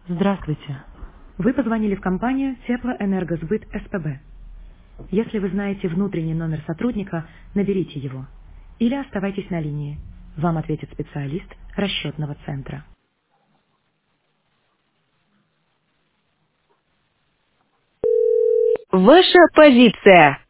Здравствуйте. Вы позвонили в компанию Теплоэнергосбыт СПБ. Если вы знаете внутренний номер сотрудника, наберите его. Или оставайтесь на линии. Вам ответит специалист расчетного центра. Ваша позиция.